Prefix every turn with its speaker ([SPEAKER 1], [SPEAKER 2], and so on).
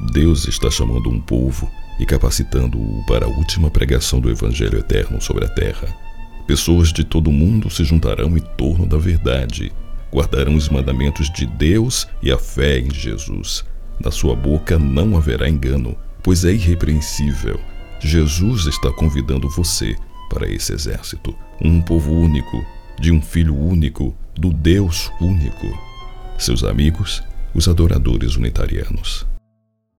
[SPEAKER 1] Deus está chamando um povo e capacitando-o para a última pregação do Evangelho eterno sobre a terra. Pessoas de todo o mundo se juntarão em torno da verdade, guardarão os mandamentos de Deus e a fé em Jesus. Na sua boca não haverá engano, pois é irrepreensível. Jesus está convidando você para esse exército, um povo único, de um Filho único, do Deus único. Seus amigos, os adoradores unitarianos.